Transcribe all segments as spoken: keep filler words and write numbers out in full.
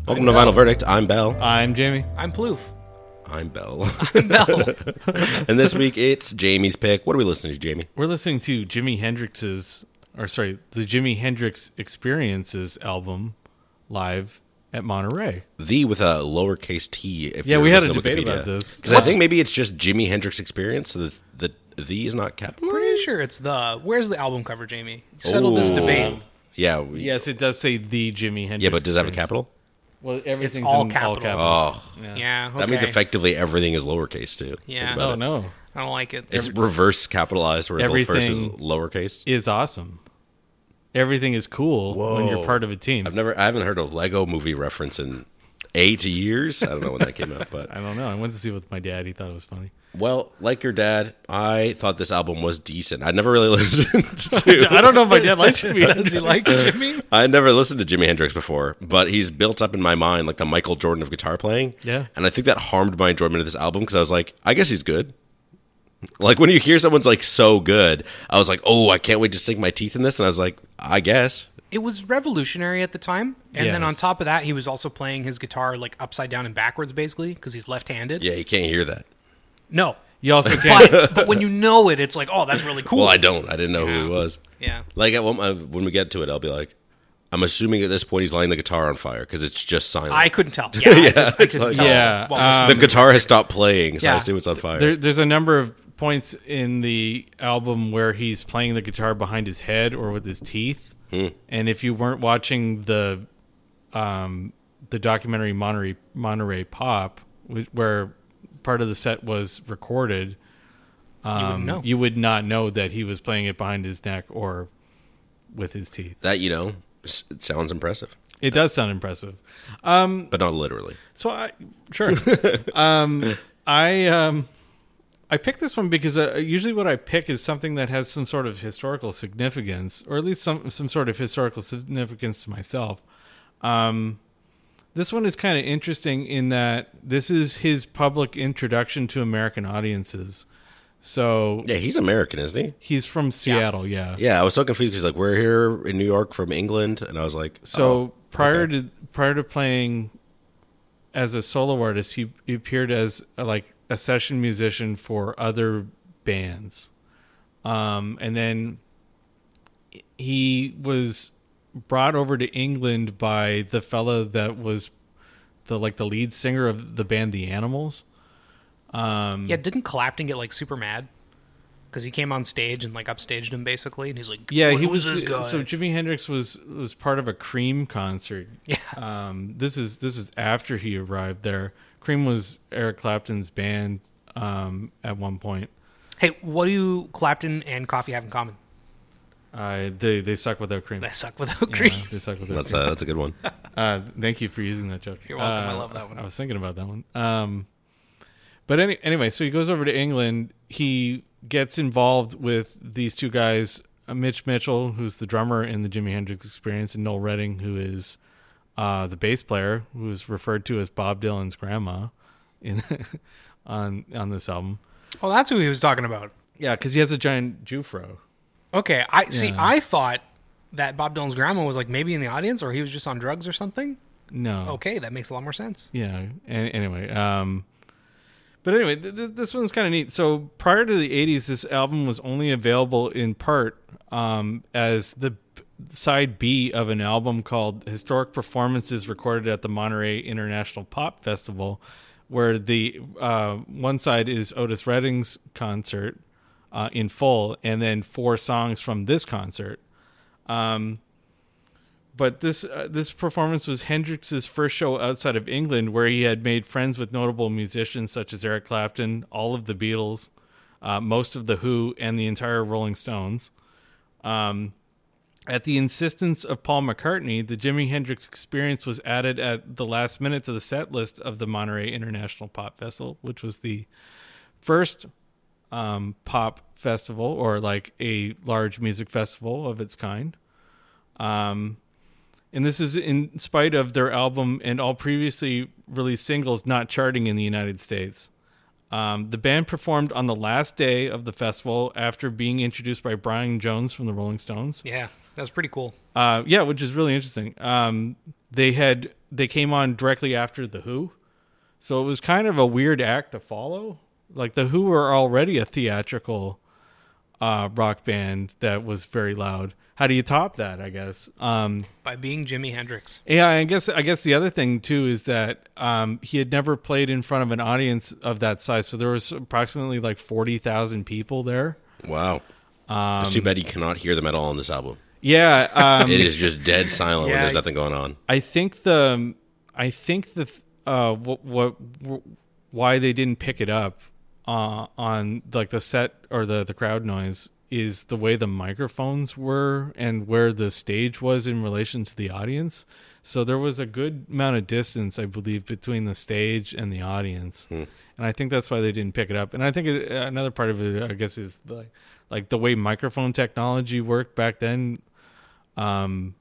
Welcome I'm to Bell. Vinyl Verdict. I'm Bell. I'm Jamie. I'm Plouffe. I'm Bell. I'm Bell. And this week it's Jamie's pick. What are we listening to, Jamie? We're listening to Jimi Hendrix's, or sorry, the Jimi Hendrix Experiences album live at Monterey. The with a lowercase t. If yeah, you're we had a debate Wikipedia. About this. Because I think maybe it's just Jimi Hendrix Experience, so the, the, the is not capitalized. Pretty sure it's the. Where's the album cover, Jamie? Settle this debate. Yeah. We, yes, it does say the Jimi Hendrix. Yeah, but does it have a Experience. capital? Well, everything's It's all in capital. all capitals. Oh. Yeah. yeah okay. That means effectively everything is lowercase, too. Yeah. Oh, it. no. I don't like it. It's Every, reverse capitalized where the first is lowercase. Is awesome. Everything is cool Whoa. when you're part of a team. I've never, I haven't heard a Lego movie reference in eight years. I don't know when that came out, but I don't know. I went to see it with my dad. He thought it was funny. Well, like your dad, I thought this album was decent. I'd never really listened to. I don't know if my dad likes Jimi. Does he like Jimmy? I never listened to Jimi Hendrix before, but he's built up in my mind like the Michael Jordan of guitar playing. Yeah, and I think that harmed my enjoyment of this album because I was like, I guess he's good. Like when you hear someone's like so good, I was like, oh, I can't wait to sink my teeth in this, and I was like, I guess. It was revolutionary at the time, and yes. then on top of that, he was also playing his guitar like upside down and backwards, basically, because he's left-handed. Yeah, you can't hear that. No. You also can't. But, but when you know it, it's like, oh, that's really cool. Well, I don't. I didn't know yeah. who he was. Yeah. Like at one, when we get to it, I'll be like, I'm assuming at this point he's lighting the guitar on fire because it's just silent. I couldn't tell. Yeah, yeah, I, I couldn't like, tell. Yeah, um, the guitar has stopped playing, so yeah. I assume it's on fire. There, there's a number of points in the album where he's playing the guitar behind his head or with his teeth. Hmm. And if you weren't watching the um, the documentary Monterey Monterey Pop, where part of the set was recorded, um, you wouldn't know. You would not know that he was playing it behind his neck or with his teeth. That, you know, it sounds impressive. It does sound impressive, um, but not literally. So I sure. um, I um, I picked this one because uh, usually what I pick is something that has some sort of historical significance, or at least some some sort of historical significance to myself. Um, this one is kind of interesting in that this is his public introduction to American audiences. So yeah, he's American, isn't he? He's from Seattle, yeah. Yeah, I was so confused because like we're here in New York from England, and I was like, so oh, prior okay. to prior to playing as a solo artist, he, he appeared as a, like a session musician for other bands, um, and then he was brought over to England by the fella that was the like the lead singer of the band The Animals. Um, yeah, didn't Clapton get like super mad because he came on stage and like upstaged him basically, and he's like, yeah, he was this guy? So Jimi Hendrix was was part of a Cream concert. Yeah, um, this is this is after he arrived there. Cream was Eric Clapton's band um, at one point. Hey, what do Clapton and Coffee have in common? Uh, they they suck without cream. They suck without cream. Yeah, they suck without that's cream. A, that's a good one. Uh, thank you for using that joke. You're welcome. Uh, I love that one. I was thinking about that one. Um, but any, anyway, so he goes over to England. He gets involved with these two guys, uh, Mitch Mitchell, who's the drummer in the Jimi Hendrix Experience, and Noel Redding, who is uh, the bass player, who is referred to as Bob Dylan's grandma in on on this album. Oh, that's who he was talking about. Yeah, because he has a giant Jufro. Okay, I see. Yeah. I thought that Bob Dylan's grandma was like maybe in the audience, or he was just on drugs or something. No. Okay, that makes a lot more sense. Yeah. And anyway, um, but anyway, th- th- this one's kind of neat. So prior to the eighties, this album was only available in part um, as the b- side B of an album called Historic Performances Recorded at the Monterey International Pop Festival, where the uh, one side is Otis Redding's concert uh, in full, and then four songs from this concert. Um, but this uh, this performance was Hendrix's first show outside of England, where he had made friends with notable musicians such as Eric Clapton, all of the Beatles, uh, most of the Who, and the entire Rolling Stones. Um, at the insistence of Paul McCartney, the Jimi Hendrix Experience was added at the last minute to the set list of the Monterey International Pop Festival, which was the first um, pop festival, or like a large music festival of its kind. Um, and this is in spite of their album and all previously released singles not charting in the United States. Um, the band performed on the last day of the festival after being introduced by Brian Jones from the Rolling Stones. Yeah, that was pretty cool. Uh, yeah, which is really interesting. Um, they had they came on directly after the Who, so it was kind of a weird act to follow. Like the Who were already a theatrical uh, rock band that was very loud. How do you top that? I guess. Um, By being Jimi Hendrix. Yeah, I guess I guess the other thing too is that um, he had never played in front of an audience of that size, so there was approximately like forty thousand people there. Wow. Um, it's too bad you cannot hear them at all on this album. Yeah, um, It is just dead silent when Yeah. there's nothing going on. I think the I think the uh, what, what why they didn't pick it up uh, on like the set or the the crowd noise is the way the microphones were and where the stage was in relation to the audience. So there was a good amount of distance, I believe, between the stage and the audience. Hmm. And I think that's why they didn't pick it up. And I think it, another part of it, I guess, is the, like the way microphone technology worked back then. Um,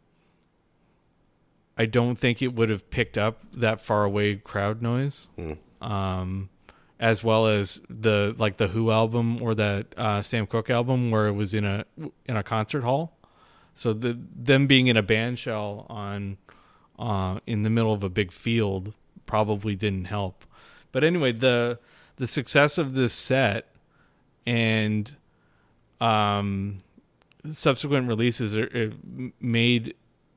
I don't think it would have picked up that far away crowd noise. Hmm. Um, as well as the like the Who album or that uh, Sam Cooke album where it was in a in a concert hall. So the them being in a band shell on uh, in the middle of a big field probably didn't help. But anyway, the the success of this set and um, subsequent releases are, are made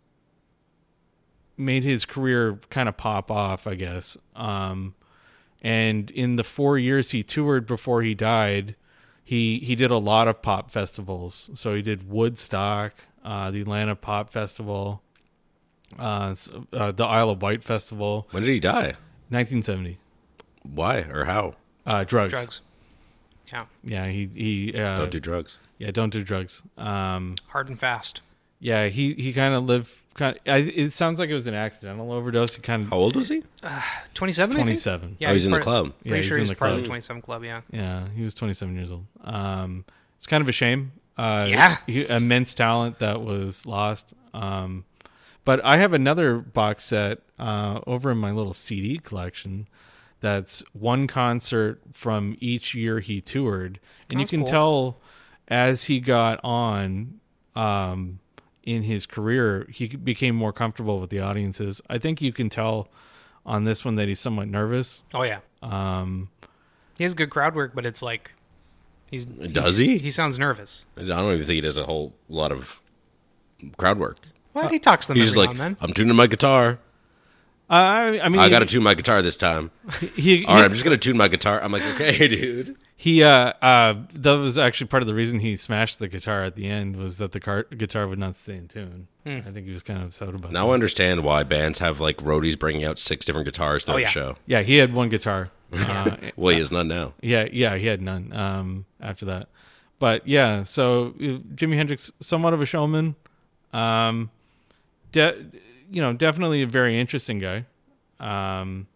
made his career kind of pop off, I guess. Um, And in the four years he toured before he died, he he did a lot of pop festivals. So he did Woodstock, uh, the Atlanta Pop Festival, uh, uh, the Isle of Wight Festival. When did he die? nineteen seventy. Why or how? Uh, drugs. Drugs. Yeah. Yeah, he he uh, Don't do drugs. Yeah, don't do drugs. Um, Hard and fast. yeah, he he kind of lived. Kind of, I, it sounds like it was an accidental overdose. He kind of How old was he? twenty-seven. twenty-seven. Yeah, Oh, he's in the part- club. Yeah, Pretty he's sure in he's the part of club. the twenty-seven club. Yeah. Yeah, he was twenty-seven years old. Um, it's kind of a shame. Uh, Yeah. he, immense talent that was lost. Um, but I have another box set uh, over in my little C D collection. That's one concert from each year he toured, and That's you can cool. tell as he got on um, in his career, he became more comfortable with the audiences. I think you can tell on this one that he's somewhat nervous. Oh yeah. Um, He has good crowd work, but it's like he's Does he's- he? He sounds nervous. I don't even think he does a whole lot of crowd work. Well, he talks to them He's every just like, now and then. I'm tuning my guitar. I, I mean, I got to tune my guitar this time. He, All right, I'm just going to tune my guitar. I'm like, okay, dude. He uh uh that was actually part of the reason he smashed the guitar at the end was that the car- guitar would not stay in tune. Hmm. I think he was kind of upset about Now I that. understand why bands have like roadies bringing out six different guitars throughout Oh, yeah. the show. Yeah, he had one guitar. Uh, Well, he has none now. yeah, yeah, he had none um after that. But yeah, so uh, Jimi Hendrix, somewhat of a showman. Um de- you know, definitely a very interesting guy. Um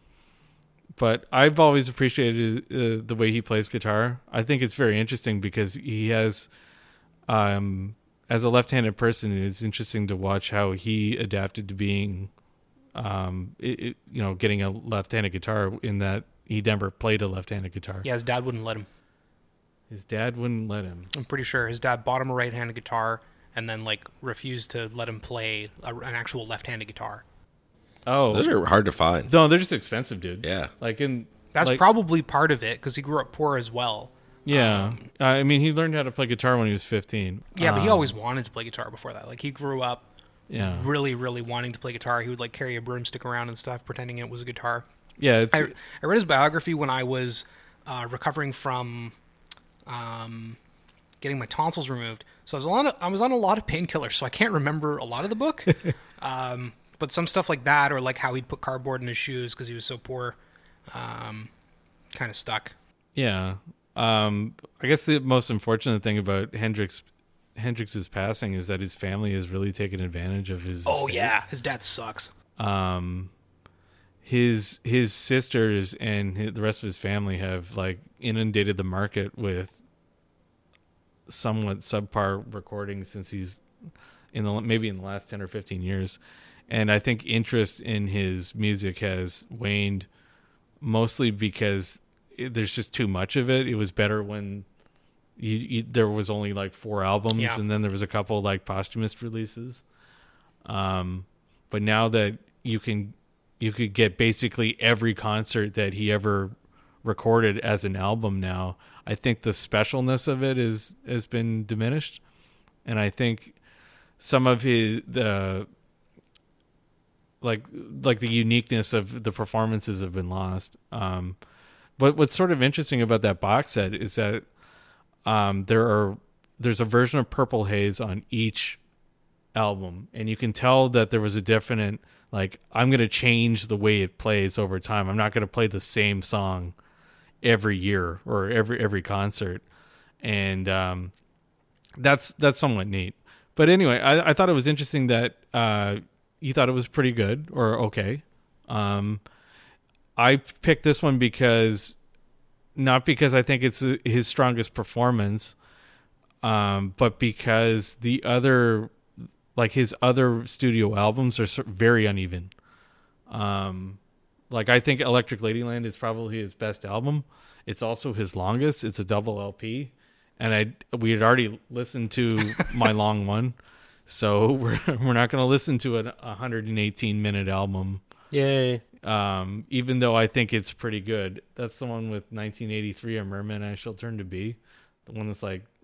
But I've always appreciated uh, the way he plays guitar. I think it's very interesting because he has, um, as a left-handed person, it's interesting to watch how he adapted to being, um, it, it, you know, getting a left-handed guitar. In that he never played a left-handed guitar. Yeah, his dad wouldn't let him. His dad wouldn't let him. I'm pretty sure his dad bought him a right-handed guitar and then like refused to let him play a, an actual left-handed guitar. Oh, Those are hard to find. no, they're just expensive, dude. Yeah. like in That's like, probably part of it because he grew up poor as well. yeah. Um, I mean, he learned how to play guitar when he was fifteen. Yeah, but he Um, always wanted to play guitar before that. Like he grew up yeah, really, really wanting to play guitar. He would like carry a broomstick around and stuff, pretending it was a guitar. yeah. It's I, I read his biography when I was uh, recovering from um, getting my tonsils removed. So I was on a, I was on a lot of painkillers, so I can't remember a lot of the book. um, but some stuff like that, or like how he'd put cardboard in his shoes because he was so poor, um, kind of stuck. Yeah. Um, I guess the most unfortunate thing about Hendrix Hendrix's passing is that his family has really taken advantage of his Oh estate. yeah, his dad sucks. Um his his sisters and his, the rest of his family have like inundated the market with somewhat subpar recordings since he's in the maybe in the last ten or fifteen years. And I think interest in his music has waned mostly because it, there's just too much of it. It was better when you, you, there was only like four albums Yeah. and then there was a couple like posthumous releases. Um, But now that you can, you could get basically every concert that he ever recorded as an album now, I think the specialness of it is has been diminished. And I think some of his the like like the uniqueness of the performances have been lost. Um, but what's sort of interesting about that box set is that um, there are there's a version of Purple Haze on each album, and you can tell that there was a definite like, I'm going to change the way it plays over time. I'm not going to play the same song every year or every every concert, and um, that's that's somewhat neat. But anyway, I, I thought it was interesting that uh, you thought it was pretty good or okay. Um, I picked this one because not because I think it's his strongest performance, um, but because the other, like his other studio albums are very uneven. Um, like I think Electric Ladyland is probably his best album. It's also his longest. It's a double L P. And I we had already listened to my long one, so we're we're not going to listen to a one hundred eighteen minute album. Yay! Um, even though I think it's pretty good. That's the one with nineteen eighty-three, A Merman I Shall Turn to Be, the one that's like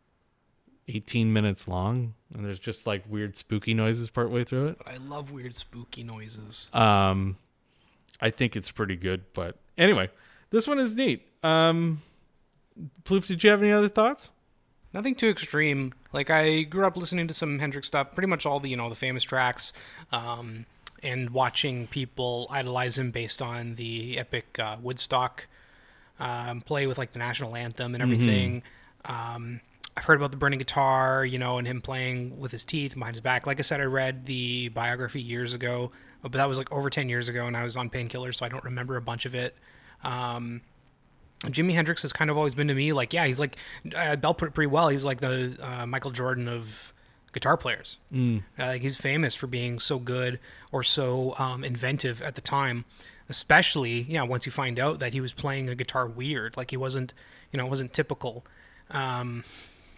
eighteen minutes long, and there's just like weird spooky noises partway through it. I love weird spooky noises. Um, I think it's pretty good, but anyway, this one is neat. Um. Plouffe, did you have any other thoughts? Nothing too extreme. Like, I grew up listening to some Hendrix stuff, pretty much all the, you know, the famous tracks, um, and watching people idolize him based on the epic uh, Woodstock um, play with, like, the national anthem and everything. Mm-hmm. Um, I've heard about the burning guitar, you know, and him playing with his teeth behind his back. Like I said, I read the biography years ago, but that was, like, over ten years ago, and I was on painkillers, so I don't remember a bunch of it. Um... Jimi Hendrix has kind of always been to me like, yeah, he's like, uh, Bell put it pretty well. He's like the uh, Michael Jordan of guitar players. Mm. Uh, like he's famous for being so good or so um, inventive at the time, especially, yeah, once you find out that he was playing a guitar weird, like he wasn't, you know, it wasn't typical. Um,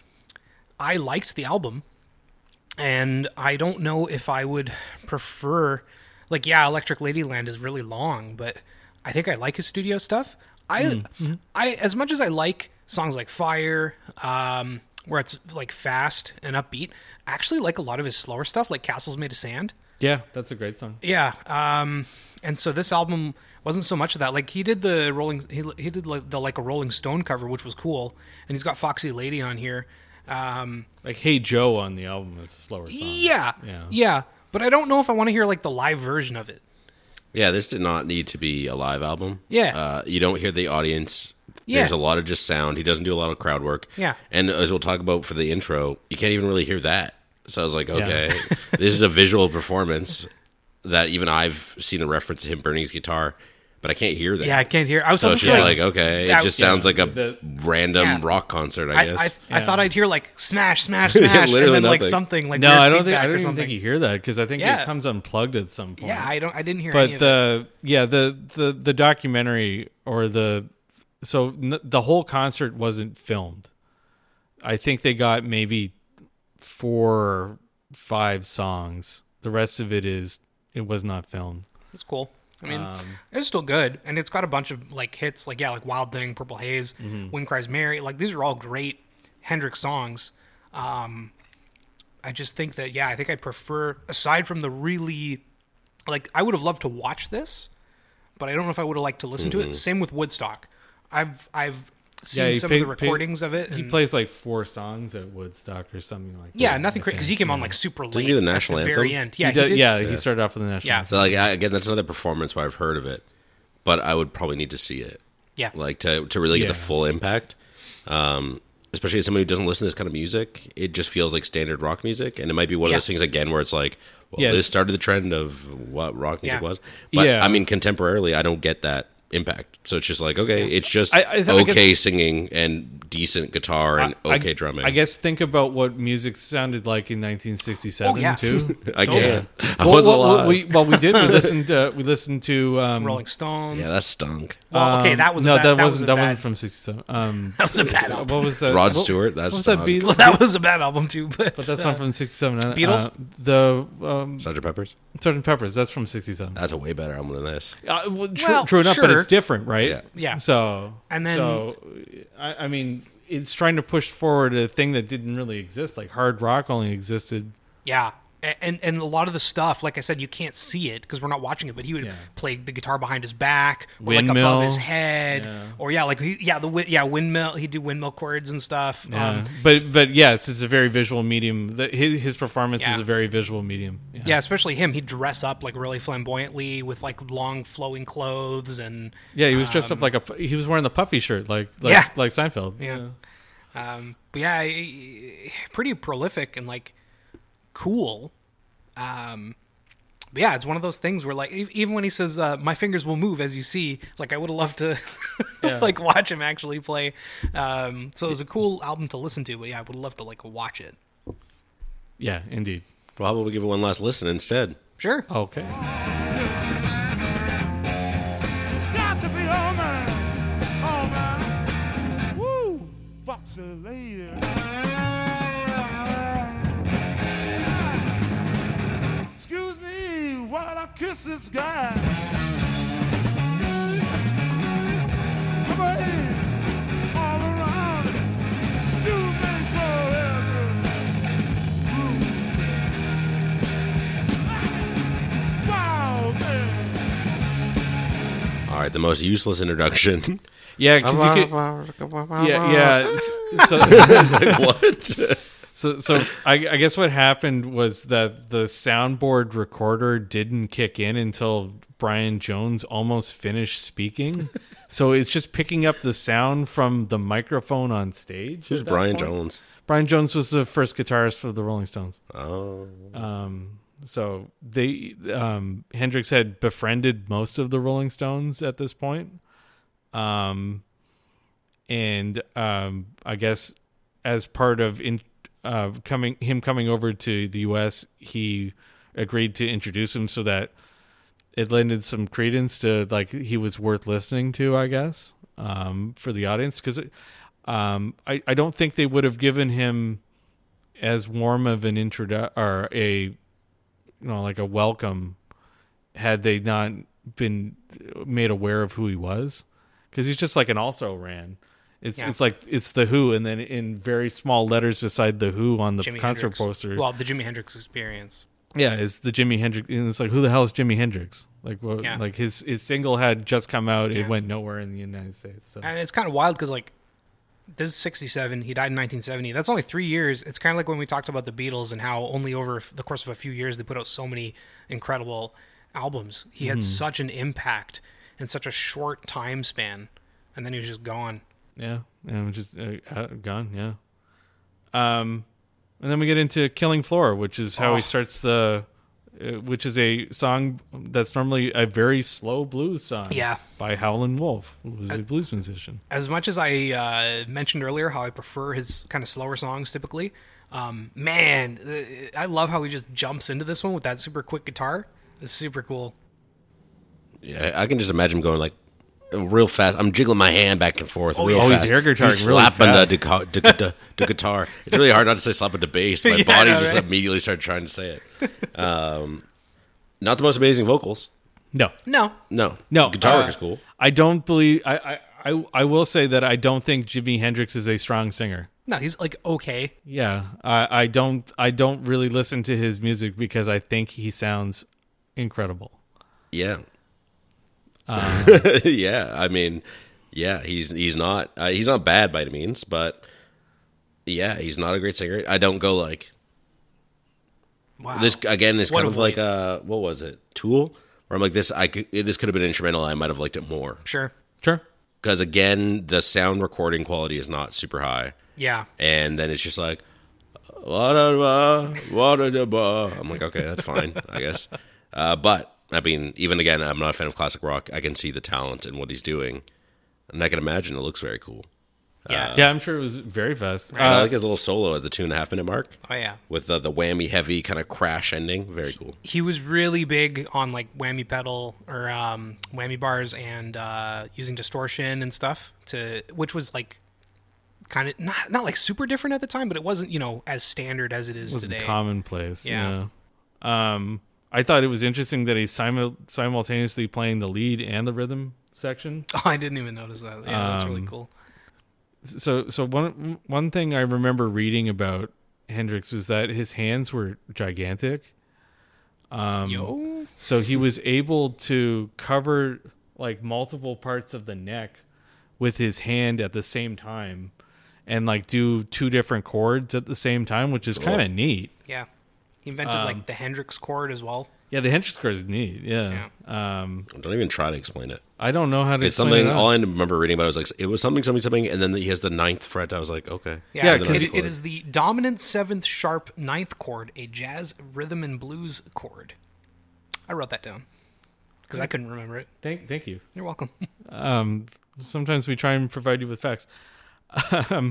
I liked the album, and I don't know if I would prefer, like, yeah, Electric Ladyland is really long, but I think I like his studio stuff. I, mm-hmm. I, as much as I like songs like Fire, um, where it's like fast and upbeat, I actually like a lot of his slower stuff, like Castles Made of Sand. Yeah, that's a great song. Yeah, um, and so this album wasn't so much of that. Like he did the Rolling, he he did like the like a Rolling Stone cover, which was cool, and he's got Foxy Lady on here. Um, like Hey Joe on the album is a slower song. Yeah, yeah, yeah. But I don't know if I want to hear like the live version of it. Yeah, this did not need to be a live album. Yeah. Uh, you don't hear the audience. Yeah. There's a lot of just sound. He doesn't do a lot of crowd work. Yeah. And as we'll talk about for the intro, you can't even really hear that. So I was like, okay, yeah. This is a visual performance that even I've seen the reference to him burning his guitar, but I can't hear that. Yeah, I can't hear. I was so it's just for, like, okay, it just yeah, sounds like a the, random yeah. rock concert, I guess. I, I, I yeah. thought I'd hear like smash, smash, smash, yeah, and then nothing. like something like no, I don't think I don't even think you hear that because I think yeah. it comes unplugged at some point. Yeah, I don't. I didn't hear. But any of the it. yeah the, the the documentary or the so n- the whole concert wasn't filmed. I think they got maybe four or five songs. The rest of it is it was not filmed. It's cool. I mean, um, it's still good, and it's got a bunch of like hits, like yeah, like Wild Thing, Purple Haze, mm-hmm. Wind Cries Mary. Like these are all great Hendrix songs. Um, I just think that yeah, I think I prefer aside from the really, like I would have loved to watch this, but I don't know if I would have liked to listen mm-hmm. to it. Same with Woodstock. I've I've seen yeah, some paid, of the recordings paid, of it. He plays like four songs at Woodstock or something like that. Yeah, nothing crazy because he came yeah. on like super late. Did he do the national at the anthem? Very end. Yeah, he did, he did. Yeah, yeah, he started off with the national. Yeah. anthem. So like I, again, that's another performance where I've heard of it, but I would probably need to see it. Yeah, like to to really get yeah. the full impact. Um, especially as somebody who doesn't listen to this kind of music, it just feels like standard rock music, and it might be one of yeah. those things again where it's like, well, yeah, this started the trend of what rock music yeah. was. But yeah. I mean, contemporarily, I don't get that impact. So it's just like, okay, it's just I, I okay guess, singing and decent guitar and I- okay I, drumming. I guess think about what music sounded like in nineteen sixty-seven Oh, yeah. too. I can. I well, was well, alive. we, well, we did. We listened. To, we listened to. Um, Rolling Stones. yeah, that stunk. well, okay, um, that was no. a bad, that, that wasn't. was a that bad, wasn't from sixty-seven. Um, that was a bad album. what was that? Rod what, Stewart. That's What was that? stunk. Beat, Well, that was a bad album too, but, but that's uh, not from sixty-seven. Uh, Beatles? the um, Sergeant Pepper's. Sergeant Peppers. That's from sixty-seven. That's a way better album than this. Uh, well, true, Well, true enough, but sure. it's different, right? Yeah. Yeah. So And then- so I, I mean, it's trying to push forward a thing that didn't really exist. Like hard rock only existed. Yeah. A- And and a lot of the stuff, like I said, you can't see it because we're not watching it. But he would Yeah. play the guitar behind his back, or like Windmill. above his head, Yeah. or yeah, like he, yeah, the wi- yeah windmill. He'd do windmill chords and stuff. Yeah. Um, but but yeah, it's, it's a very visual medium. The, his, his performance Yeah. is a very visual medium. Yeah. yeah, especially him. He'd dress up like really flamboyantly with like long flowing clothes and Yeah, he was dressed up like a. He was wearing the puffy shirt, like like, Yeah. like Seinfeld. Yeah. Um, but yeah, I- pretty prolific and like cool. Um, but yeah, it's one of those things where like e- even when he says uh, "my fingers will move as you see," like I would have loved to Yeah. like watch him actually play. Um, so it was a cool album to listen to. But yeah, I would love to like watch it. Yeah, indeed. Well, how about we give it one last listen instead? Sure. Okay. Got to be all mine, all mine. Woo, Foxy lady. Excuse me while I kiss this guy. Come on, all around. You make forever. Wow, man. All right, the most useless introduction. Yeah, because you could. Yeah, yeah. s- So, Like, what? so, so I, I guess what happened was that the soundboard recorder didn't kick in until Brian Jones almost finished speaking. So it's just picking up the sound from the microphone on stage. Who's at that Brian point. Jones? Brian Jones was the first guitarist for the Rolling Stones. Oh, Um, so they um, Hendrix had befriended most of the Rolling Stones at this point. Um, and um, I guess as part of in, uh, coming him coming over to the U S, he agreed to introduce him so that it lended some credence to like he was worth listening to, I guess, um, for the audience because um, I I don't think they would have given him as warm of an introdu or a you know like a welcome had they not been made aware of who he was, because he's just like an also ran. It's Yeah. it's like it's the Who, and then in very small letters beside the Who on the Jimi concert Hendrix. poster. Well, the Jimi Hendrix Experience. Yeah, it's the Jimi Hendrix, and it's like, who the hell is Jimi Hendrix? Like, what? Yeah. Like his his single had just come out; Yeah. it went nowhere in the United States. So. And it's kind of wild because like this is sixty-seven. He died in nineteen seventy. That's only three years. It's kind of like when we talked about the Beatles and how only over the course of a few years they put out so many incredible albums. He had such an impact in such a short time span, and then he was just gone. Yeah, and just uh, out- gone. Yeah. Um, and then we get into "Killing Floor," which is how Oh. he starts the, uh, which is a song that's normally a very slow blues song. Yeah. By Howlin' Wolf, who was a blues musician. As much as I uh, mentioned earlier how I prefer his kind of slower songs typically, um, man, uh, I love how he just jumps into this one with that super quick guitar. It's super cool. yeah. I can just imagine him going like real fast. I'm jiggling my hand back and forth real yeah. Oh, he's fast. air guitaring He's really slapping fast. the, deca- the, the, the guitar. It's really hard not to say slapping the bass. My Yeah, body I know, just right? immediately started trying to say it. Um, not the most amazing vocals. No, No, No, no, guitar uh, work is cool. I don't believe. I, I I I will say that I don't think Jimi Hendrix is a strong singer. no, he's like okay. Yeah, I, I don't I don't really listen to his music because I think he sounds incredible. Yeah, Um, yeah. I mean, yeah. He's he's not uh, he's not bad by any means, but yeah, he's not a great singer. I don't go like Wow. this again. Is What kind a of like voice. uh, what was it? Tool. Where I'm like this. I could, this could have been instrumental. I might have liked it more Sure. Sure. because again, the sound recording quality is not super high, Yeah. and then it's just like. "Wa-da-da, wa-da-da-ba." I'm like, okay, that's fine, I guess. Uh, but I mean, even again, I'm not a fan of classic rock. I can see the talent in what he's doing, and I can imagine it looks very cool. Yeah. Yeah, I'm sure it was very fast. I Uh, like his little solo at the two and a half minute mark Oh yeah. with the, the whammy heavy kind of crash ending. Very cool. He was really big on like whammy pedal or um, whammy bars and uh, using distortion and stuff to, which was like kind of not not like super different at the time, but it wasn't, you know, as standard as it is wasn't today. commonplace. Yeah. Yeah. Um, I thought it was interesting that he's simul- simultaneously playing the lead and the rhythm section. Oh, I didn't even notice that. Yeah, that's really Um, cool. So, so one one thing I remember reading about Hendrix was that his hands were gigantic. Um, Yo. So he was able to cover like multiple parts of the neck with his hand at the same time, and like do two different chords at the same time, which is kind of neat. Yeah. He invented Um, like the Hendrix chord as well. Yeah, the Hendrix chord is neat. Yeah. Um, Don't even try to explain it. I don't know how to. It's explain something. it out. All I remember reading about it was like it was something, something, something, and then he has the ninth fret. I was like, okay, Yeah, Yeah, because 'cause it, it is the dominant seventh sharp ninth chord, a jazz rhythm and blues chord. I wrote that down because I couldn't remember it. Thank, thank you. You're welcome. Um, sometimes we try and provide you with facts. Um,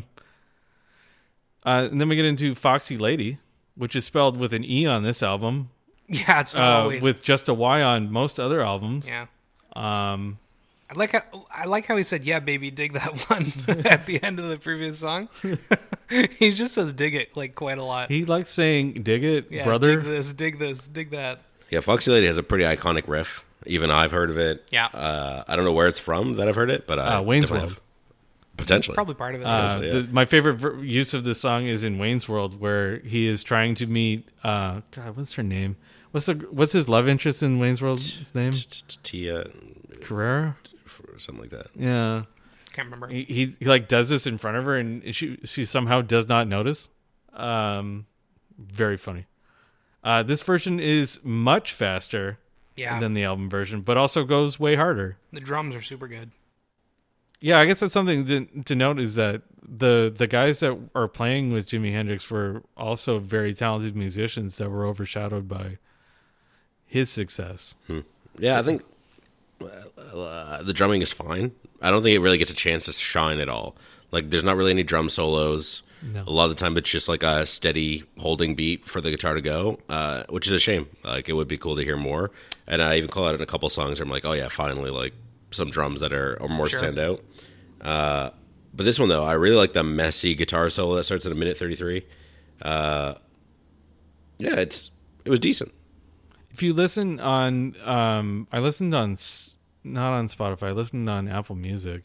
uh, and then we get into Foxy Lady, which is spelled with an E on this album, Yeah, it's not uh, always with just a Y on most other albums. Yeah, Um, I like how I like how he said, "Yeah, baby, dig that one" at the end of the previous song. He just says "dig it" like quite a lot. he likes saying "dig it, Yeah, brother." dig this, dig this, dig that. yeah. Foxy Lady has a pretty iconic riff. Even I've heard of it. Yeah. Uh, I don't know where it's from that I've heard it, but I Uh, Wayne's definitely World. have. Potentially. Probably part of it. Uh, yeah. the, my favorite ver- use of this song is in Wayne's World, where he is trying to meet. Uh, God, what's her name? What's the what's his love interest in Wayne's World's name? Tia, Carrera. or something like that. Yeah. Can't remember. He, he he like does this in front of her, and she she somehow does not notice. Um, very funny. Uh, this version is much faster Yeah, than the album version, but also goes way harder. the drums are super good. Yeah, I guess that's something to to note is that the the guys that are playing with Jimi Hendrix were also very talented musicians that were overshadowed by his success. Yeah, I think uh, the drumming is fine. I don't think it really gets a chance to shine at all. Like, there's not really any drum solos. No. A lot of the time, it's just like a steady holding beat for the guitar to go, uh, which is a shame. Like, it would be cool to hear more. And I even call out in a couple songs where I'm like, oh yeah, finally, like some drums that are, are more Sure. stand out. Uh, but this one though, I really like the messy guitar solo that starts at a minute thirty-three. Uh, yeah, it's it was decent. If you listen on, um, I listened on S- not on Spotify. I listened on Apple Music,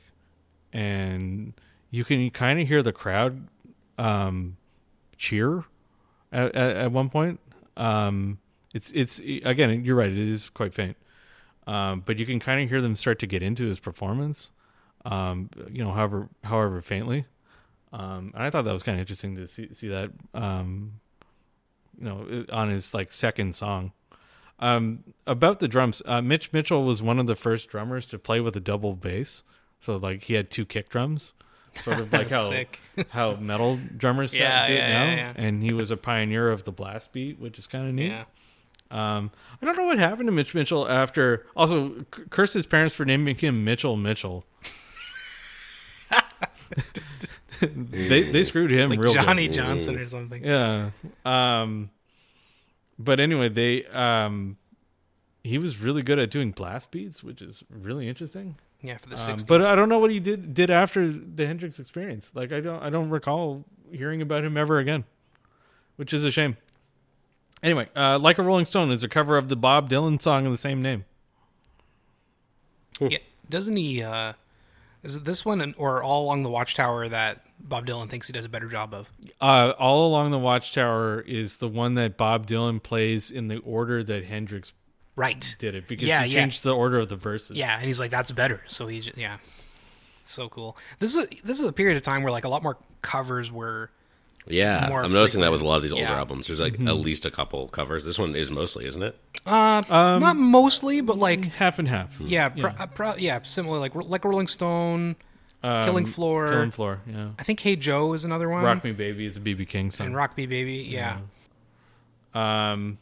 and you can kind of hear the crowd um, cheer at, at, at one point. Um, it's it's again, you're right. It is quite faint, um, but you can kind of hear them start to get into his performance. Um, you know, however however faintly. Um, and I thought that was kind of interesting to see see that. Um, you know, on his like second song. Um, about the drums, uh, Mitch Mitchell was one of the first drummers to play with a double bass. So like he had two kick drums, sort of like how Sick. how metal drummers Yeah, do it yeah, now. yeah, yeah. And he was a pioneer of the blast beat, which is kind of neat. Yeah, Um, I don't know what happened to Mitch Mitchell after. Also, c- curse his parents for naming him Mitchell Mitchell. they they screwed him like real Johnny good. Johnson or something. Yeah. Um, but anyway, they um, he was really good at doing blast beats, which is really interesting. Yeah, for the Um, sixties. but I don't know what he did did after the Hendrix experience. Like I don't I don't recall hearing about him ever again, which is a shame. Anyway, uh, Like a Rolling Stone is a cover of the Bob Dylan song of the same name. Yeah, doesn't he? Uh, is it this one and, or All Along the Watchtower that Bob Dylan thinks he does a better job of? Uh, All Along the Watchtower is the one that Bob Dylan plays in the order that Hendrix Right. did it because Yeah, he yeah. changed the order of the verses. Yeah, and he's like, "That's better." So he, j- yeah, it's so cool. This is a, this is a period of time where like a lot more covers were. Yeah, More I'm noticing that frequent. with a lot of these older Yeah. albums. There's like at least a couple covers. This one is mostly, isn't it? Uh, not mostly, but like half and half. yeah, pro, uh, pro, yeah, similar like like Rolling Stone, Um, Killing Floor. Killing Floor, yeah. I think Hey Joe is another one. Rock Me Baby is a B B King song. and Rock Me Baby. Yeah, Um,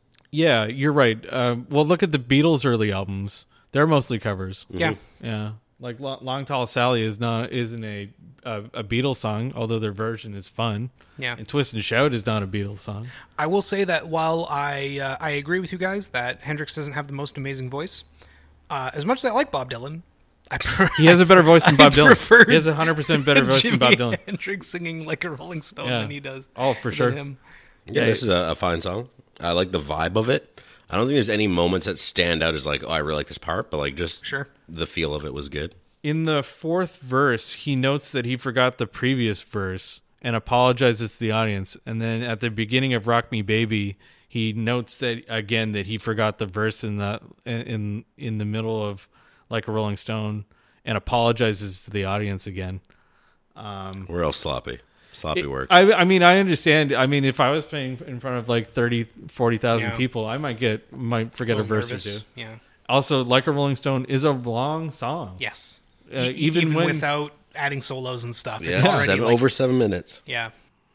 yeah, you're right. Uh, well, look at the Beatles' early albums; they're mostly covers. yeah. Yeah, Like Long, Long Tall Sally is not isn't a, a a Beatles song, although their version is fun. Yeah. And Twist and Shout is not a Beatles song. I will say that while I uh, I agree with you guys that Hendrix doesn't have the most amazing voice, uh, as much as I like Bob Dylan, I pre- He has a better voice than Bob Dylan. prefer He has a hundred percent better voice than Bob Dylan. Hendrix singing like a Rolling Stone Yeah. than he does. Oh, for than sure. Him. Yeah, this is a, a fine song. I like the vibe of it. I don't think there's any moments that stand out as like, oh, I really like this part, but like just Sure. the feel of it was good. In the fourth verse, he notes that he forgot the previous verse and apologizes to the audience. And then at the beginning of Rock Me Baby, he notes that again that he forgot the verse in the in in the middle of Like a Rolling Stone and apologizes to the audience again. We're all sloppy. Sloppy It- work. I, I mean, I understand. I mean, if I was playing in front of like thirty, forty thousand Yeah. people, I might get might forget a, little verse nervous. or two. Yeah. Also, Like a Rolling Stone is a long song. Yes. Uh, E- even even when- without adding solos and stuff. yeah, It's already seven, like- over seven minutes. Yeah.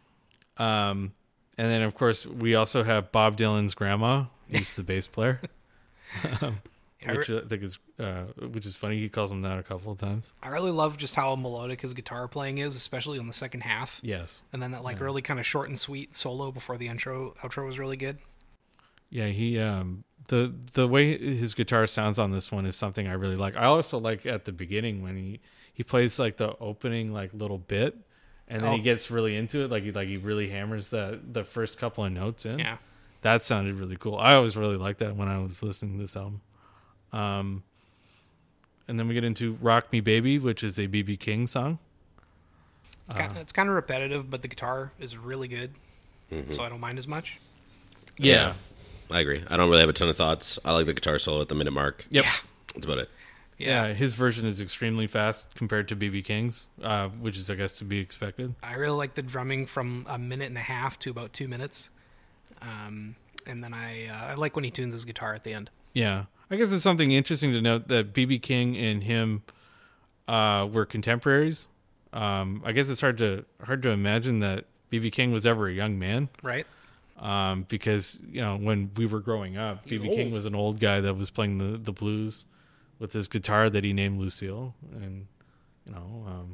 Um, and then of course we also have Bob Dylan's grandma. He's the bass player, um, I which re- I think is uh, which is funny. He calls him that a couple of times. I really love just how melodic his guitar playing is, especially on the second half. Yes. And then that like really kind of short and sweet solo before the intro outro was really good. Yeah, he um the the way his guitar sounds on this one is something I really like. I also like at the beginning when he he plays like the opening like little bit, and then Oh. he gets really into it. Like he like he really hammers the the first couple of notes in. Yeah. That sounded really cool. I always really liked that when I was listening to this album. Um, and then we get into Rock Me Baby, which is a B B King song. It's kind, it's kind of repetitive, but the guitar is really good, so I don't mind as much. Yeah. I agree. I don't really have a ton of thoughts. I like the guitar solo at the minute mark. Yep. Yeah. That's about it. Yeah, his version is extremely fast compared to B B King's, uh, which is, I guess, to be expected. I really like the drumming from a minute and a half to about two minutes. Um, and then I uh, I like when he tunes his guitar at the end. Yeah. I guess it's something interesting to note that B B King and him uh, were contemporaries. Um, I guess it's hard to hard to imagine that B B King was ever a young man. Right? Um, because, you know, when we were growing up, B He's B King old. was an old guy that was playing the, the blues with his guitar that he named Lucille. And, you know, um,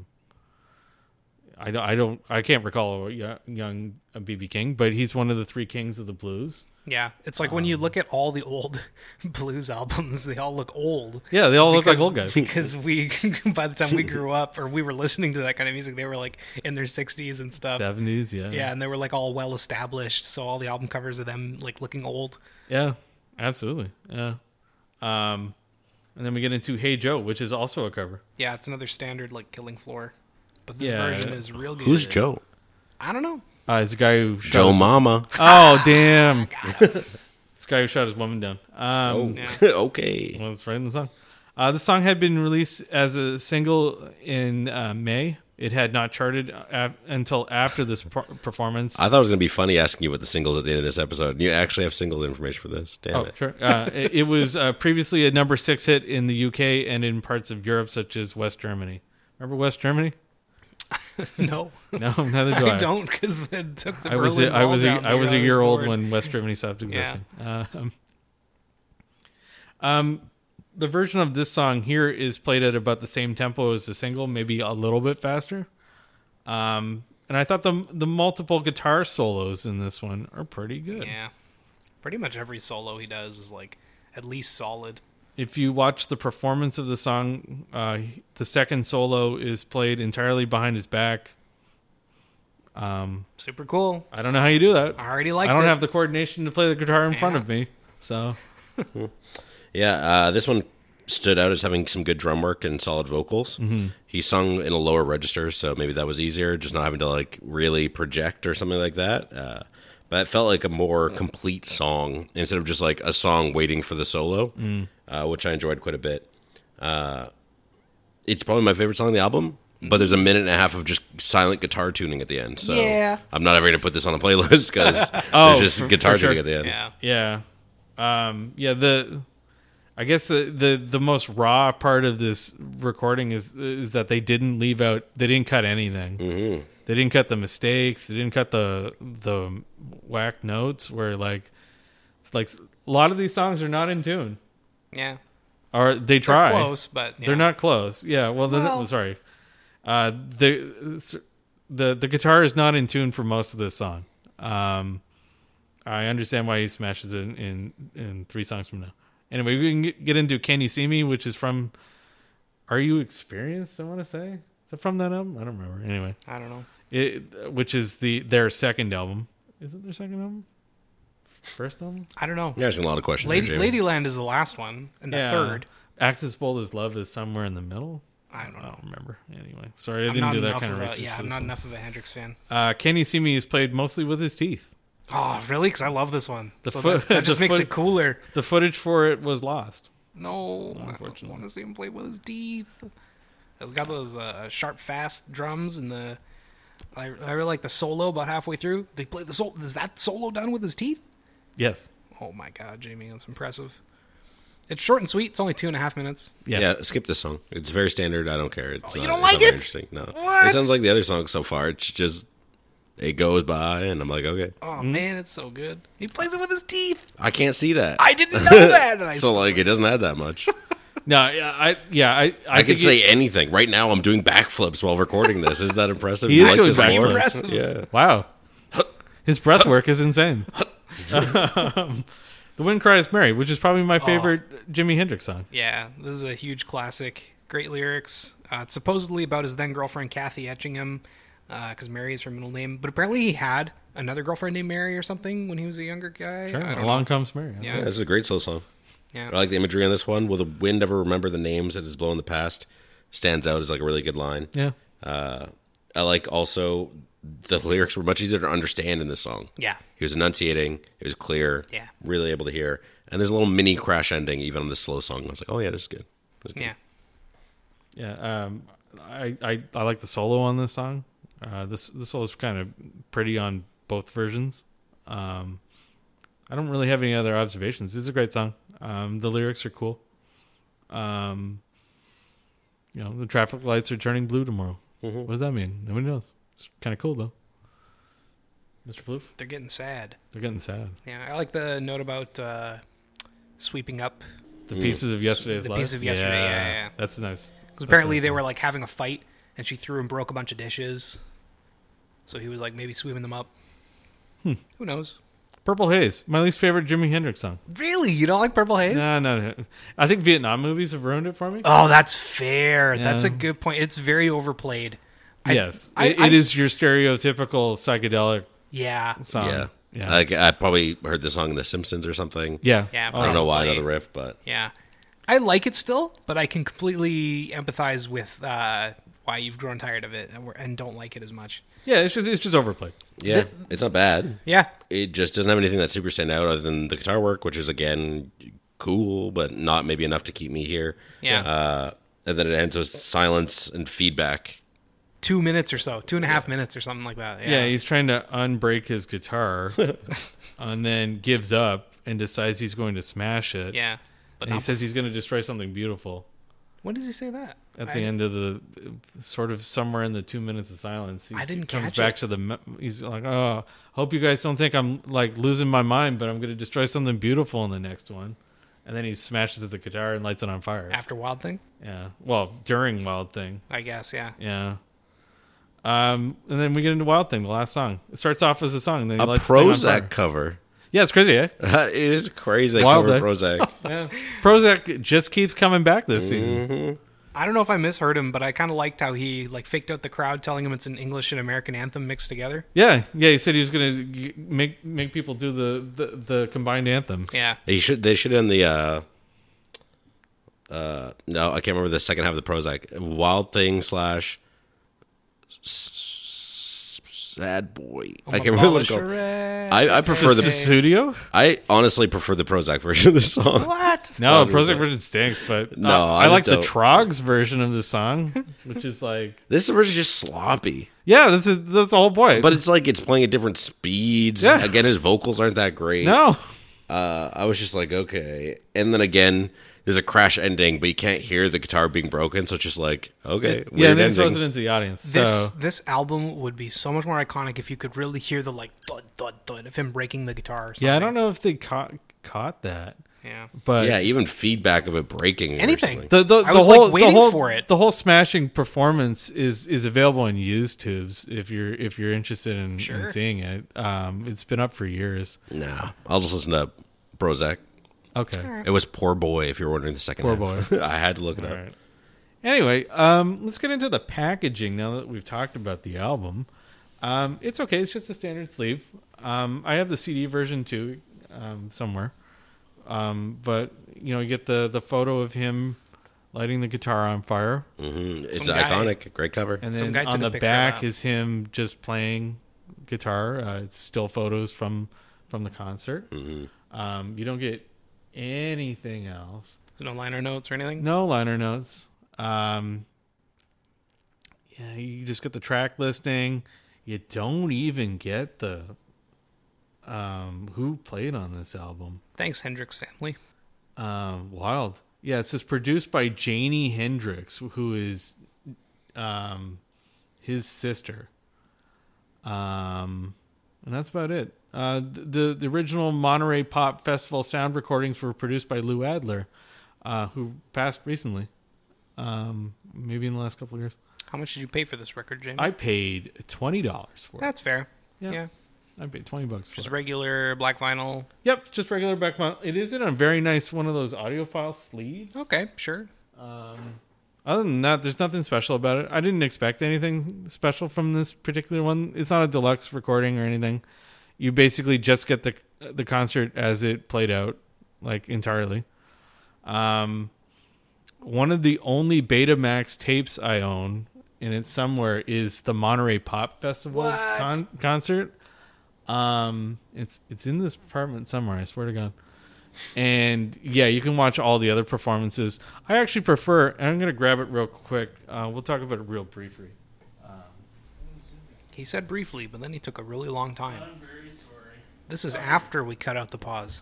I don't, I don't, I can't recall a yo- young B B King, but he's one of the three kings of the blues. Yeah. It's like when you look at all the old blues albums, they all look old. Yeah, they all look like Because- old guys. Because we, by the time we grew up or we were listening to that kind of music, they were like in their sixties and stuff. seventies, yeah. Yeah, and they were like all well established. So all the album covers of them like looking old. Yeah, absolutely. Yeah. Um, and then we get into Hey Joe, which is also a cover. Yeah, it's another standard like Killing Floor, but this Yeah. version is real good. Who's Joe? I don't know. Uh, it's a guy who shot Joe his- Mama. Oh, damn. This guy who shot his woman down. Um, Yeah. okay. Well, it's right in the song. Uh, the song had been released as a single in uh, May. It had not charted a- until after this per- performance. I thought it was going to be funny asking you what the singles at the end of this episode. You actually have single information for this. Damn Oh, it. sure. Uh, it, it was uh, previously a number six hit in the U K and in parts of Europe, such as West Germany. Remember West Germany? No, No, neither do I. I don't because it took the I was Berlin a, I Wall was a, down I was a there. year old bored. when West Germany stopped existing. Um, um, the version of this song here is played at about the same tempo as the single, maybe a little bit faster. Um, and I thought the the multiple guitar solos in this one are pretty good. Yeah, pretty much every solo he does is like at least solid. If you watch the performance of the song, uh, the second solo is played entirely behind his back. Um, Super cool. I don't know how you do that. I already liked I don't it. have the coordination to play the guitar in front Yeah. of me, so Yeah, uh, this one stood out as having some good drum work and solid vocals. Mm-hmm. He sung in a lower register, so maybe that was easier, just not having to like really project or something like that. Uh, but it felt like a more complete song instead of just like a song waiting for the solo, Mm. uh, which I enjoyed quite a bit. Uh, it's probably my favorite song on the album, but there's a minute and a half of just silent guitar tuning at the end. So Yeah. I'm not ever going to put this on a playlist because Oh, there's just for- guitar for sure. tuning at the end. Yeah, yeah, um, yeah. The I guess the, the the most raw part of this recording is is that they didn't leave out. They didn't cut anything. Mm-hmm. They didn't cut the mistakes. They didn't cut the the whack notes. Where like it's like a lot of these songs are not in tune. yeah. Or they try. They're close, but yeah. They're not close. Yeah. Well, the, Well- sorry. Uh, the the the guitar is not in tune for most of this song. Um, I understand why he smashes it in, in in three songs from now. Anyway, we can get- get into "Can You See Me," which is from "Are You Experienced?" I want to say. Is it from that album? I don't remember. Anyway, I don't know. it which is the their second album. Is it their second album? First album? I don't know. You're asking a lot of questions. Lady here, Jamie. Ladyland is the last one, and the third. Axis Bold as Love is somewhere in the middle. I don't I know. don't remember. Anyway, sorry, I I'm didn't not do that enough kind of of a, research. yeah, for I'm this not one. enough of a Hendrix fan. Uh, Can You See Me is played mostly with his teeth. Oh, really? Because I love this one. The so foot- that, that just the makes foot- it cooler. The footage for it was lost. No, I don't Unfortunately. want to see him play with his teeth. It's got those uh, sharp, fast drums, and the I, I really like the solo about halfway through. They play the solo. Is that solo done with his teeth? Yes. Oh my god, Jamie, that's impressive. It's short and sweet. It's only two and a half minutes. Yeah. Yeah, skip this song. It's very standard. I don't care. It's Oh, you not- don't it's like not very it? Interesting. No. What? It sounds like the other songs so far. It's just it goes by, and I'm like, okay, Oh man, it's so good. He plays it with his teeth. I can't see that. I didn't know that. And I so like, it doesn't add that much. No, yeah, I yeah, I I, I, could think say it- anything. Right now, I'm doing backflips while recording this. Isn't that impressive? He You is like doing this more? backflips. Impressive. Yeah. wow. His breath work is insane. um, The Wind Cries Mary, which is probably my favorite Jimi Hendrix song. Yeah, this is a huge classic. Great lyrics. Uh, it's supposedly about his then girlfriend Kathy Etchingham, because Mary is her middle name. But apparently he had another girlfriend named Mary or something when he was a younger guy. Sure. I don't Along know. Comes Mary. Yeah. Yeah, this is a great slow song. Yeah. I like the imagery on this one. Will the wind ever remember the names that has blown in the past? Stands out as like a really good line. Yeah. Uh, I like also the lyrics were much easier to understand in this song. Yeah. He was enunciating. It was clear. Yeah. Really able to hear. And there's a little mini crash ending even on this slow song. I was like, oh yeah, this is good. This is good. Yeah. Yeah. Um, I, I, I like the solo on this song. Uh, this the solo is kind of pretty on both versions. Um, I don't really have any other observations. It's a great song. Um, the lyrics are cool. Um, you know, the traffic lights are turning blue tomorrow. What does that mean? Nobody knows. It's kind of cool though. Mister Plouffe, They're getting sad. they're getting sad. Yeah. I like the note about uh, sweeping up. The pieces of yesterday's The life. pieces of yesterday, yeah, yeah, yeah. That's nice. Because apparently they were like having a fight, and she threw and broke a bunch of dishes. So he was like maybe sweeping them up. Hmm. Who knows? Purple Haze, my least favorite Jimi Hendrix song. Really? You don't like Purple Haze? No, no, no. I think Vietnam movies have ruined it for me. Oh, that's fair. That's a Yeah. good point. It's very overplayed. I- yes, I- it, I it s- is your stereotypical psychedelic Yeah. song. Yeah. yeah, Like I probably heard this song in The Simpsons or something. yeah. Yeah, Oh, I don't know why I know Probably. the riff, but Yeah. I like it still, but I can completely empathize with uh, why you've grown tired of it and, we're- and don't like it as much. yeah. It's just it's just overplayed. yeah, it's not bad. Yeah. It just doesn't have anything that super stand out other than the guitar work, which is again cool, but not maybe enough to keep me here. Yeah. Uh, and then it ends with silence and feedback. Two minutes or so. Two and a half minutes or something like that. Yeah, Yeah. he's trying to unbreak his guitar, and then gives up and decides he's going to smash it. Yeah. But and he not- says he's going to destroy something beautiful. when does he say that? At the I- end of the, sort of somewhere in the two minutes of silence, he I didn't comes catch back it. to the. me- He's like, "Oh, hope you guys don't think I'm like losing my mind, but I'm going to destroy something beautiful in the next one." And then he smashes at the guitar and lights it on fire. After Wild Thing? Yeah, well, during Wild Thing. I guess, yeah. Yeah. Um, and then we get into Wild Thing, the last song. It starts off as a song, and then he A lights the thing on Prozac fire. cover. Yeah, it's crazy, eh? It is crazy. They Wild cover Day. Prozac. Yeah. Prozac just keeps coming back this season. I don't know if I misheard him, but I kind of liked how he like faked out the crowd, telling him it's an English and American anthem mixed together. Yeah, yeah. He said he was gonna g- make make people do the, the, the combined anthem. Yeah. They should. They should end the. Uh, uh, no, I can't remember the second half of the Prozac. Wild Thing slash s- s- Sad Boy. I can't remember what it's called. I, I prefer The the. studio? I honestly prefer the Prozac version of this song. What? No, one Prozac percent. version stinks, but No, uh, I I like just the don't. Trogs version of the song, which is like, This version is just sloppy, yeah, that's a, that's the whole point. but it's like it's playing at different speeds. Yeah. Again, his vocals aren't that great. no, Uh, I was just like, okay. And then again, there's a crash ending, but you can't hear the guitar being broken, so it's just like, okay, yeah, weird and then it throws it ending. into the audience. This so this album would be so much more iconic if you could really hear the like thud thud thud of him breaking the guitar. Or something. yeah, I don't know if they caught caught that. Yeah. But Yeah, even feedback of it breaking. or Anything. something. the the, I the was, whole like, waiting the whole, for it. The whole smashing performance is is available on YouTube's if you're if you're interested in, Sure. in seeing it. Um, it's been up for years. Nah, I'll just listen to Prozac. Okay. It was Poor Boy, if you're wondering the second Poor half. Boy. I had to look it All up. right. Anyway, um, let's get into the packaging now that we've talked about the album. Um, it's okay. It's just a standard sleeve. Um, I have the C D version too, um, somewhere. Um, but you know, you get the the photo of him lighting the guitar on fire, hmm It's Some guy- iconic. Great cover. and Some then guy on took a the picture of back that. is him just playing guitar. Uh, it's still photos from from the concert. Mm-hmm. Um, you don't get anything else. No liner notes or anything? No liner notes. Um, yeah, you just get the track listing. You don't even get the um, who played on this album. Thanks, Hendrix family. Um, wild. Yeah, it says produced by Janie Hendrix, who is um, his sister. Um, and that's about it. Uh, the the original Monterey Pop Festival sound recordings were produced by Lou Adler, uh, who passed recently. Um, maybe in the last couple of years. How much did you pay for this record, Jamie? I paid twenty dollars for it. That's fair. Yeah. Yeah. I paid twenty bucks for Just it. regular black vinyl. Yep, just regular back vinyl. It is in a very nice one of those audiophile sleeves. Okay, sure. Other than that, there's nothing special about it. I didn't expect anything special from this particular one. It's not a deluxe recording or anything. You basically just get the the concert as it played out, like entirely. Um, one of the only Betamax tapes I own, and it's somewhere, is the Monterey Pop Festival con- concert. Um, it's it's in this apartment somewhere. I swear to God. And yeah, you can watch all the other performances. I actually prefer, and I'm gonna grab it real quick. Uh, we'll talk about it real briefly. He said briefly, but then he took a really long time. I'm very sorry. This is after we cut out the pause.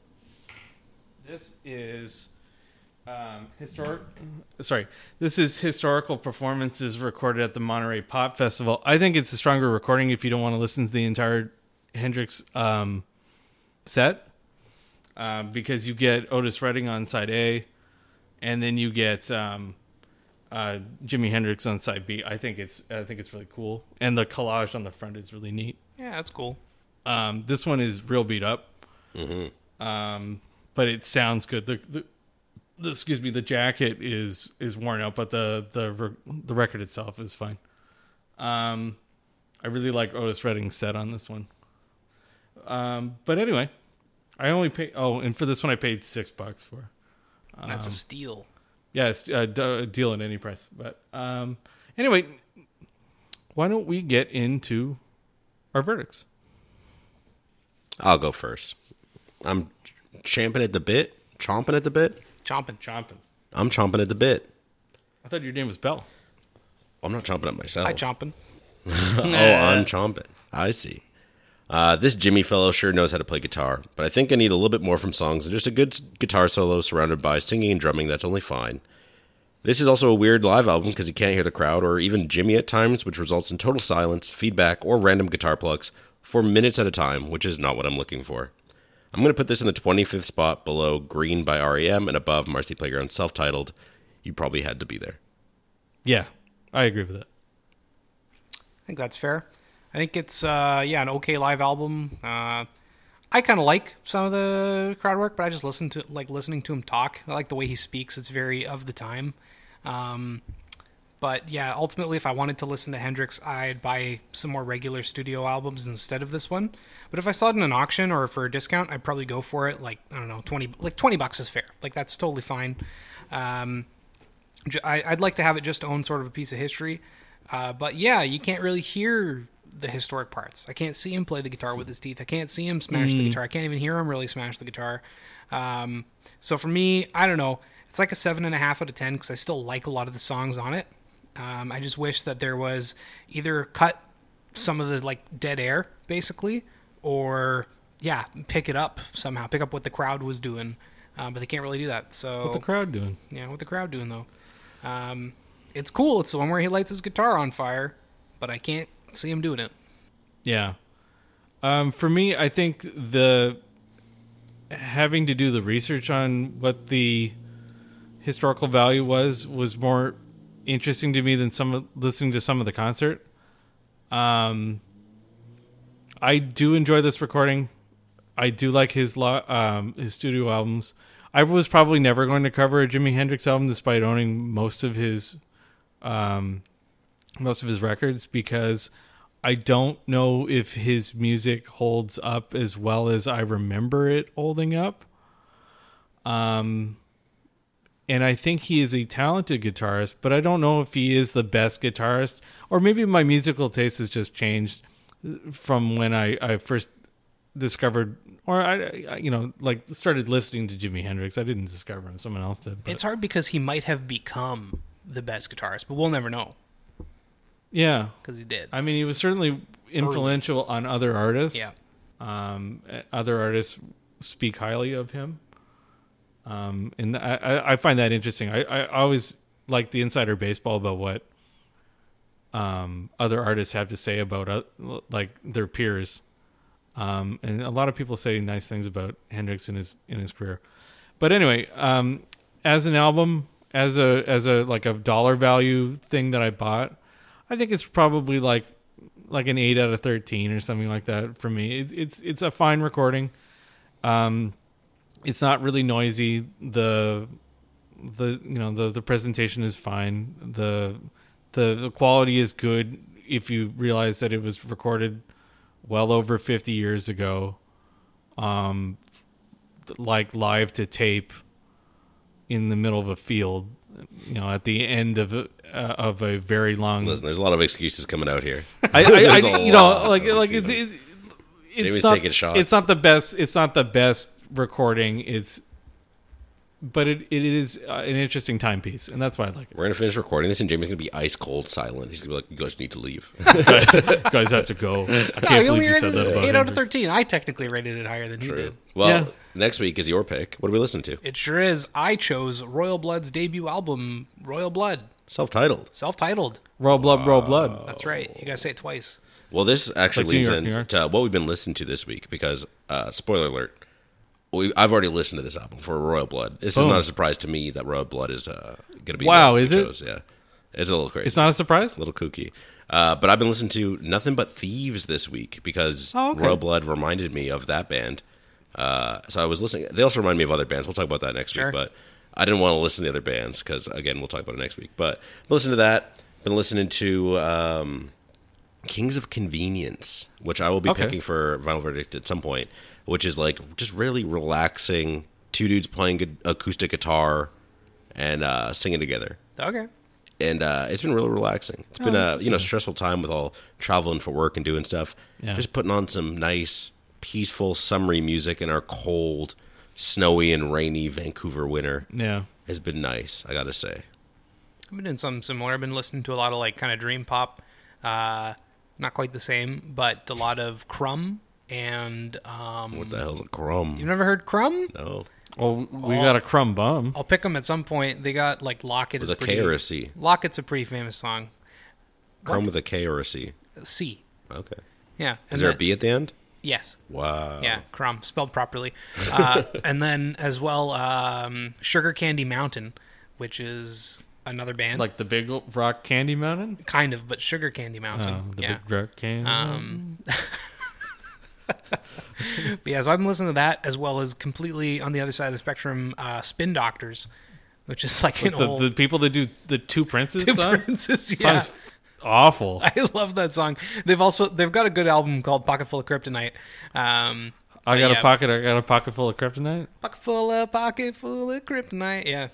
This is um, historic. Sorry, this is historical performances recorded at the Monterey Pop Festival. I think it's a stronger recording if you don't want to listen to the entire Hendrix um, set, uh, because you get Otis Redding on side A, and then you get um, uh, Jimi Hendrix on side B. I think it's I think it's really cool, and the collage on the front is really neat. Yeah, that's cool. Um, this one is real beat up, um, but it sounds good. The, the, the excuse me, the jacket is is worn out, but the the re- the record itself is fine. Um, I really like Otis Redding's set on this one. Um, but anyway, I only pay. Oh, and for this one, I paid six bucks for. That's a steal. Yeah, it's a d- deal at any price. But um, anyway, why don't we get into our verdicts? I'll go first. I'm ch- champing at the bit. Chomping at the bit. Chomping. Chomping. I'm chomping at the bit. I thought your name was Bell. I'm not chomping at myself. Hi, chomping. Oh, I'm chomping. I see. Uh, this Jimmy fellow sure knows how to play guitar, but I think I need a little bit more from songs and just a good s- guitar solo surrounded by singing and drumming that's only fine. This is also a weird live album because you can't hear the crowd or even Jimmy at times, which results in total silence, feedback, or random guitar plucks for minutes at a time, which is not what I'm looking for. I'm going to put this in the twenty-fifth spot below Green by R E M and above Marcy Playground's self-titled You Probably Had to Be There. Yeah, I agree with that. I think that's fair. I think it's uh, yeah an okay live album. Uh, I kind of like some of the crowd work, but I just listen to like listening to him talk. I like the way he speaks. It's very of the time. Um, but yeah, ultimately, if I wanted to listen to Hendrix, I'd buy some more regular studio albums instead of this one. But if I saw it in an auction or for a discount, I'd probably go for it. Like I don't know, twenty like twenty bucks is fair. Like that's totally fine. Um, j- I, I'd like to have it just own sort of a piece of history. Uh, but yeah, you can't really hear the historic parts. I can't see him play the guitar with his teeth. I can't see him smash the guitar. I can't even hear him really smash the guitar. Um, so for me, I don't know. It's like a seven and a half out of ten because I still like a lot of the songs on it. Um, I just wish that there was either cut some of the like dead air basically, or yeah, pick it up somehow. Pick up what the crowd was doing, um, but they can't really do that. So What's the crowd doing? yeah, what the crowd doing though? Um, it's cool. It's the one where he lights his guitar on fire, but I can't see him doing it. Yeah. Um, for me, I think the having to do the research on what the historical value was was more interesting to me than some of, listening to some of the concert. Um, I do enjoy this recording. I do like his lo- um, his studio albums. I was probably never going to cover a Jimi Hendrix album, despite owning most of his um, most of his records, because I don't know if his music holds up as well as I remember it holding up. Um, and I think he is a talented guitarist, but I don't know if he is the best guitarist, or maybe my musical taste has just changed from when I, I first discovered, or I, I, you know, like started listening to Jimi Hendrix. I didn't discover him; someone else did. But. It's hard because he might have become the best guitarist, but we'll never know Yeah, because he did. I mean, he was certainly influential on other artists. Yeah. Um, other artists speak highly of him. Um, and I, I find that interesting. I, I always like the insider baseball about what um, other artists have to say about uh, like their peers. Um, and a lot of people say nice things about Hendrix in his in his career. But anyway, um, as an album, as a as a like a dollar value thing that I bought, I think it's probably like like an eight out of thirteen or something like that for me. It, it's it's a fine recording. Um, it's not really noisy. The the you know the, the presentation is fine. The, the the quality is good if you realize that it was recorded well over fifty years ago, um, like live to tape in the middle of a field, you know, at the end of a, uh, of a very long. Listen, there's a lot of excuses coming out here. I, I, I There's a you know, lot like of like it's excuses. it, it's Jamie's not taking shots. it's not the best. It's not the best recording. It's but it it is uh, an interesting timepiece, and that's why I like it. We're gonna finish recording this, and Jamie's gonna be ice cold silent. He's gonna be like, "You guys need to leave." You guys have to go. I No, can't you believe only you said rated that it about eight out of Hendrix. thirteen. I technically rated it higher than he did. Well, Yeah. next week is your pick. What are we listening to? It sure is. I chose Royal Blood's debut album, Royal Blood, Self-titled. self-titled. Royal blood, royal blood. That's right. You gotta say it twice. Well, this actually like New leads York, in New York. to what we've been listening to this week because, uh, spoiler alert, we, I've already listened to this album for Royal Blood. This Boom. is not a surprise to me that Royal Blood is uh, going to be. Wow, what we is it? chose. Yeah, it's a little crazy. It's not a surprise. a little kooky. Uh, but I've been listening to Nothing But Thieves this week because Oh, okay. Royal Blood reminded me of that band. Uh, so I was listening. They also remind me of other bands. We'll talk about that next Sure. week. But I didn't want to listen to the other bands because, again, we'll talk about it next week. But listen to that. Been listening to um, Kings of Convenience, which I will be Okay. picking for Vinyl Verdict at some point, which is like just really relaxing. Two dudes playing good acoustic guitar and uh, singing together. Okay. And uh, it's been really relaxing. It's been a you know stressful time with all traveling for work and doing stuff. Yeah. Just putting on some nice, peaceful, summery music in our cold, snowy, and rainy Vancouver winter Yeah. has been nice. I gotta say. I've been doing something similar. I've been listening to a lot of like kind of dream pop. Uh, not quite the same, but a lot of Crumb and um, What the hell's a crumb? you've never heard Crumb? No, Well, we got a crumb bum. I'll pick them at some point. They got like Locket with is a pretty, K or a C. Locket's a pretty famous song. Crumb with a K or a C. C. Okay. Yeah. Is And there a then- B at the end? Yes. Wow. Yeah, Crumb, spelled properly. Uh, and then as well, um, Sugar Candy Mountain, which is another band. Like the big rock candy mountain. kind of, but Sugar Candy Mountain. Oh, the yeah. big rock candy. Um, but yeah, so I've been listening to that as well as completely on the other side of the spectrum, uh, Spin Doctors, which is like an the, old the people that do the Two Princes Two song. Princes, yeah. Sounds awful. I love that song. They've also they've got a good album called Pocket Full of Kryptonite. Um, I but got yeah, a pocket. I got a pocket full of kryptonite. Pocket full of pocket full of kryptonite. Yeah.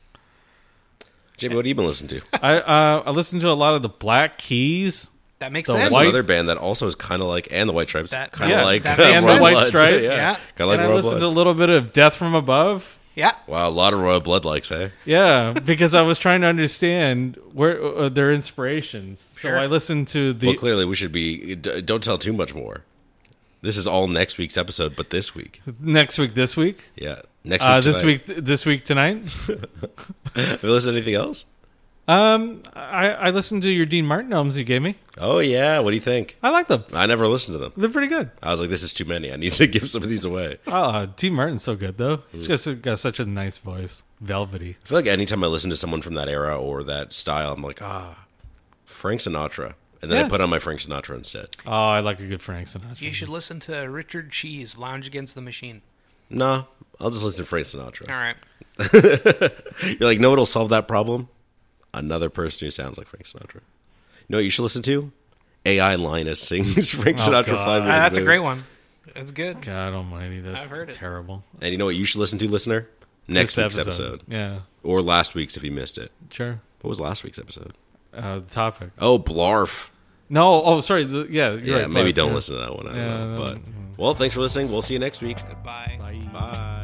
Jamie, what have you been listening to? I uh, I listened to a lot of the Black Keys. That makes The sense. That's White- another band that also is kind of like, and the White Stripes, That- kind of yeah, like that uh, makes and Royal the White Blood. Stripes. Yeah, Yeah. kind of like and I Royal listened Blood. to a little bit of Death from Above. Yeah. Wow, a lot of Royal Blood likes, eh? Yeah, because I was trying to understand where uh, their inspirations. Sure. So I listened to the. Well, clearly we should be. d- Don't tell too much more. This is all next week's episode, but this week, next week, this week, yeah, next week. uh, this tonight. week, this week tonight. Have you listened to anything else? Um, I, I listened to your Dean Martin albums you gave me. Oh yeah, what do you think? I like them. I never listened to them. They're pretty good. I was like, this is too many. I need to give some of these away. Oh, Dean Martin's so good though. He's just got such a nice voice, velvety. I feel like anytime I listen to someone from that era or that style, I'm like, ah, Frank Sinatra. And then Yeah. I put on my Frank Sinatra instead. Oh, I like a good Frank Sinatra. You should listen to Richard Cheese, Lounge Against the Machine. Nah, I'll just listen to Frank Sinatra. All right. You're like, know what'll solve that problem? Another person who sounds like Frank Sinatra. You know what you should listen to? A I Linus sings Frank Oh, Sinatra God. five Ah, minutes. that's a later. great one. That's good. God Almighty, that's I've heard it. terrible. And you know what you should listen to, listener? Next This week's episode. Yeah, Or last week's if you missed it. sure. What was last week's episode? Uh, the topic. Oh, Blarf. No, oh, sorry. The, yeah, you're Yeah, right, maybe Blarf, don't yeah. listen to that one. I don't Yeah, know. no, But, well, thanks for listening. We'll see you next week. Goodbye. Bye. Bye.